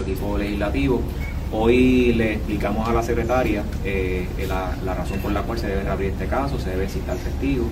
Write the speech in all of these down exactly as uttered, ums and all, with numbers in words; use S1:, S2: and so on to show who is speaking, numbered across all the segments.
S1: equipo legislativo. Hoy le explicamos a la secretaria eh, la, la razón por la cual se debe reabrir este caso, se debe citar testigos.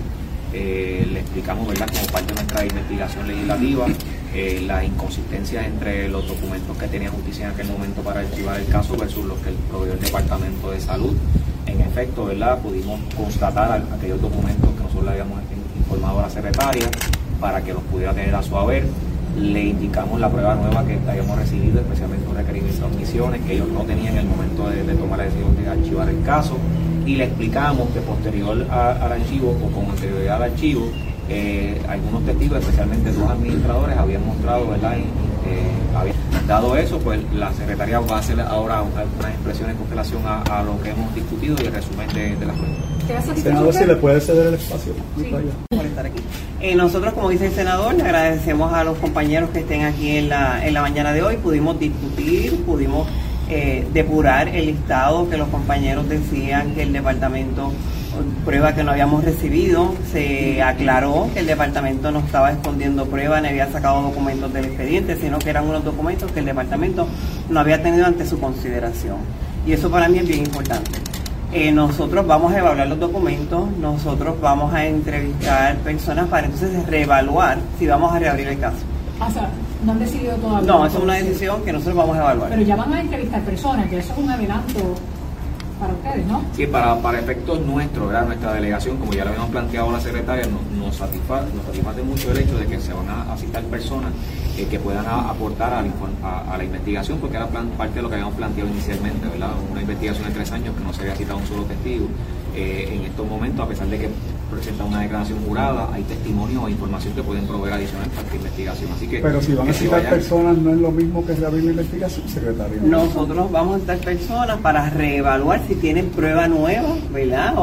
S1: Eh, le explicamos, ¿verdad?, como parte de nuestra investigación legislativa, eh, las inconsistencias entre los documentos que tenía Justicia en aquel momento para archivar el caso versus los que proveyó el Departamento de Salud. En efecto, ¿verdad?, pudimos constatar aquellos documentos que nosotros le habíamos informado a la secretaria para que los pudiera tener a su haber. Le indicamos la prueba nueva que habíamos recibido, especialmente un requerimiento de omisiones que ellos no tenían en el momento de, de tomar la decisión de archivar el caso, y le explicamos que posterior a, al archivo o con anterioridad al archivo, eh, algunos testigos, especialmente dos administradores, habían mostrado, ¿verdad?, eh, habían dado eso. Pues la secretaria va a hacer ahora algunas expresiones con relación a, a lo que hemos discutido y el resumen de, de la prueba.
S2: Senador, si le puede ceder el espacio.
S3: Sí, por estar aquí. Eh, nosotros, como dice el senador, le agradecemos a los compañeros que estén aquí en la, en la mañana de hoy. Pudimos discutir, pudimos eh, depurar el listado que los compañeros decían que el departamento, prueba que no habíamos recibido. Se aclaró que el departamento no estaba escondiendo pruebas ni había sacado documentos del expediente, sino que eran unos documentos que el departamento no había tenido ante su consideración. Y eso para mí es bien importante. Eh, nosotros vamos a evaluar los documentos, nosotros vamos a entrevistar personas para entonces reevaluar si vamos a reabrir el caso.
S4: O sea, no han decidido todavía.
S3: No, esa es una decisión que nosotros vamos a evaluar.
S4: Pero ya van a entrevistar personas, que eso es un adelanto para ustedes, ¿no?
S1: Sí, para, para efectos nuestros, ¿verdad?, nuestra delegación, como ya lo habíamos planteado a la secretaria, nos, nos, satisface, nos satisface mucho el hecho de que se van a, a citar personas eh, que puedan a, aportar a la, a, a la investigación, porque era plan, parte de lo que habíamos planteado inicialmente, ¿verdad?, una investigación de tres años que no se había citado un solo testigo. Eh, en estos momentos, a pesar de que presenta una declaración jurada, hay testimonios o información que pueden proveer adicional para esta investigación. Así que,
S2: pero si van a citar personas, ¿no es lo mismo que reabrir la investigación, secretario?
S3: Nosotros vamos a citar personas para reevaluar si tienen prueba nueva, ¿verdad?, o,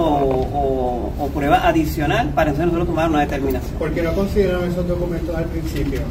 S3: o, o prueba adicional, para entonces nosotros tomar una determinación.
S5: ¿Por qué no consideraron esos documentos al principio?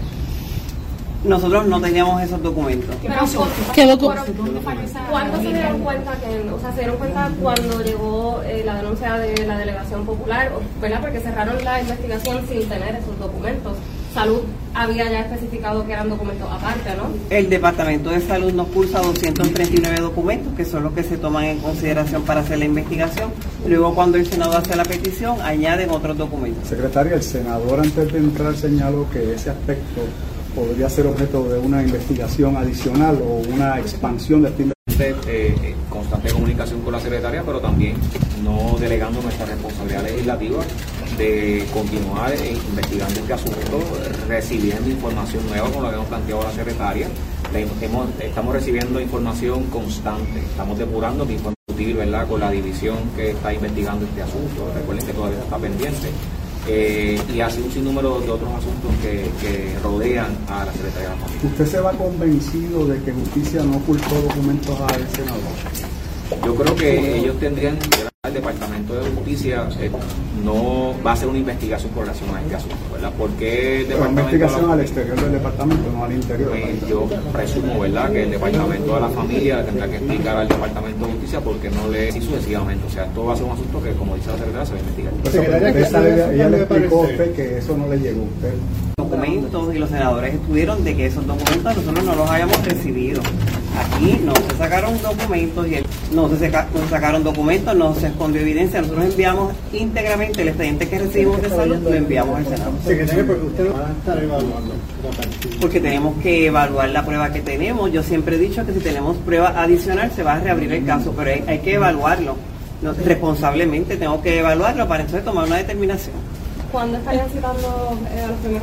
S3: Nosotros no teníamos esos documentos.
S4: ¿Qué pasó?
S6: ¿Qué documentos?
S7: ¿Cuándo se dieron cuenta que, o sea, se dieron cuenta cuando llegó eh, la denuncia de la Delegación Popular, ¿verdad? Porque cerraron la investigación sin tener esos documentos. Salud había ya especificado que eran documentos aparte, ¿no?
S3: El Departamento de Salud nos cursa doscientos treinta y nueve documentos, que son los que se toman en consideración para hacer la investigación. Luego, cuando el Senado hace la petición, añaden otros documentos.
S2: Secretaria, el senador antes de entrar señaló que ese aspecto podría ser objeto de una investigación adicional o una expansión de esta investigación.
S1: Eh, constante comunicación con la secretaria, pero también no delegando nuestra responsabilidad legislativa de continuar eh, investigando este asunto, recibiendo información nueva, como lo habíamos planteado a la secretaria. Le, hemos, estamos recibiendo información constante, estamos depurando mi discutir, ¿verdad?, con la división que está investigando este asunto. Recuerden que todavía está pendiente. Eh, y así un sinnúmero de otros asuntos que, que rodean a la Secretaría de la Familia.
S2: ¿Usted se va convencido de que Justicia no ocultó documentos al senador?
S1: Yo creo que ellos tendrían, el Departamento de Justicia eh, no va a hacer una investigación con relación a este asunto, ¿verdad? Porque el
S2: Pero una
S1: Departamento
S2: investigación
S1: la,
S2: al exterior del departamento, no al interior.
S1: Pues, yo presumo, ¿verdad?, que el Departamento de la Familia tendrá que explicar al Departamento de Justicia porque no le y sucesivamente. O sea, esto va a ser un asunto que, como dice la secretaria, se va a investigar.
S2: Pues, esa, ella, ella le explicó a usted que eso no le llegó a usted.
S3: Documentos, y los senadores estuvieron de que esos documentos nosotros no los hayamos recibido. Aquí no se sacaron documentos y el, no, se saca, no se sacaron documentos, no se escondió evidencia. Nosotros enviamos íntegramente el expediente que recibimos de salud, lo enviamos al Senado.
S5: Secretario, porque usted lo va a estar evaluando.
S3: Porque tenemos que evaluar la prueba que tenemos. Yo siempre he dicho que si tenemos prueba adicional se va a reabrir el caso, pero hay, hay que evaluarlo. No, responsablemente tengo que evaluarlo para entonces tomar una determinación.
S7: ¿Cuándo estarían citando eh, a los primeros?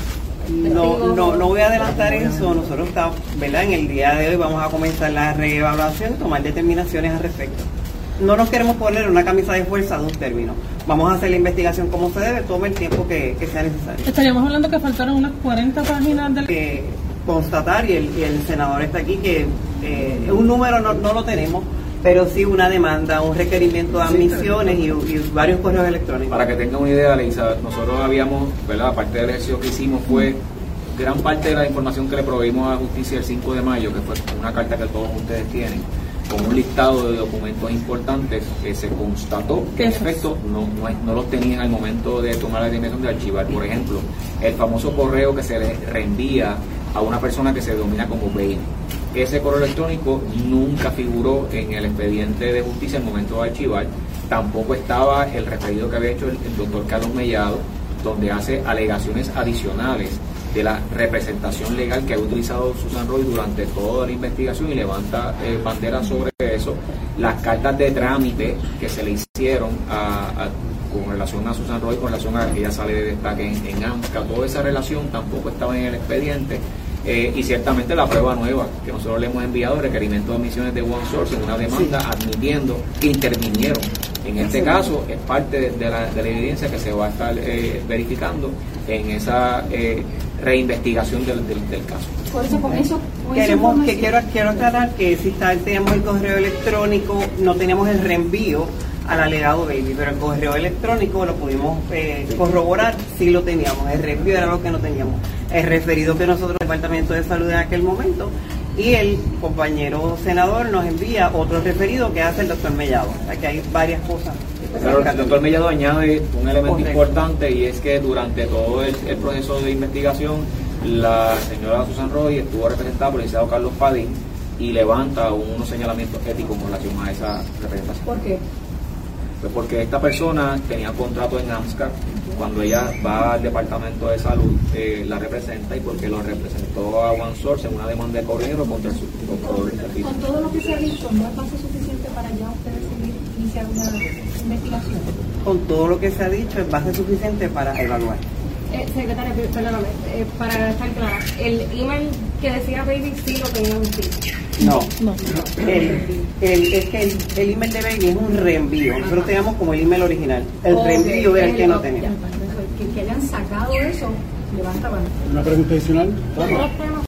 S3: No, no, no voy a adelantar eso. Nosotros estamos, ¿verdad?, en el día de hoy vamos a comenzar la reevaluación y tomar determinaciones al respecto. No nos queremos poner una camisa de fuerza de un término. Vamos a hacer la investigación como se debe, todo el tiempo que, que sea necesario.
S6: Estaríamos hablando que faltaron unas cuarenta páginas del...
S3: Eh, constatar, y el, y el senador está aquí, que eh, un número no, no lo tenemos, pero sí una demanda, un requerimiento de admisiones y, y varios correos electrónicos.
S1: Para que tengan una idea, Lisa, nosotros habíamos, ¿verdad?, aparte del ejercicio que hicimos fue gran parte de la información que le proveímos a Justicia el cinco de mayo, que fue una carta que todos ustedes tienen, con un listado de documentos importantes que se constató que en efecto no, no, no los tenían al momento de tomar la determinación de archivar. Por ejemplo, el famoso correo que se le reenvía a una persona que se denomina como Bailey. ese correo electrónico nunca figuró en el expediente de justicia en el momento de archivar. Tampoco estaba el referido que había hecho el, el doctor Carlos Mellado, donde hace alegaciones adicionales de la representación legal que ha utilizado Susan Roy durante toda la investigación y levanta eh, bandera sobre eso. Las cartas de trámite que se le hicieron a, a, con relación a Susan Roy, con relación a que ella sale de destaque en, en AMSCA, toda esa relación tampoco estaba en el expediente. Eh, y ciertamente la prueba nueva que nosotros le hemos enviado, el requerimiento de admisiones de OneSource en una demanda admitiendo que intervinieron. En este caso es parte de, de, la, de la evidencia que se va a estar eh, verificando en esa eh, reinvestigación del, del, del caso.
S4: Por eso, con eso, con
S3: Queremos,
S4: eso
S3: que quiero, quiero aclarar que si está, tenemos el correo electrónico, no tenemos el reenvío al alegado Baby, pero el correo electrónico lo pudimos eh, corroborar, sí lo teníamos, el reenvío era lo que no teníamos, el referido que nosotros, el Departamento de Salud en aquel momento, y el compañero senador nos envía otro referido que hace el doctor Mellado, o sea que hay varias cosas.
S1: Pero el doctor Mellado añade un elemento
S3: Correcto.
S1: importante, y es que durante todo el, el proceso de investigación la señora Susan Roy estuvo representada por el licenciado Carlos Padín y levanta unos señalamientos éticos con relación a esa representación.
S4: ¿Por qué?
S1: Pues porque esta persona tenía contrato en AMSCA, cuando ella va al Departamento de Salud eh, la representa, y porque lo representó a OneSource en una demanda de correo contra su doctor.
S4: Con todo lo que se ha dicho, ¿no es base suficiente para ya ustedes seguir iniciar una investigación?
S3: Con todo lo que se ha dicho es base suficiente para evaluar.
S7: Eh, secretaria, perdóname, eh, para estar clara, el email que decía Baby sí lo tenía usted.
S3: No,
S6: No.
S3: el, el, es que el, el email de Baby es un reenvío. Nosotros teníamos como el email original. El
S4: Ok,
S3: reenvío era el que no
S4: ya,
S3: tenía.
S4: Que, que hayan sacado eso, levanta mano.
S5: Una pregunta adicional.
S7: Otros temas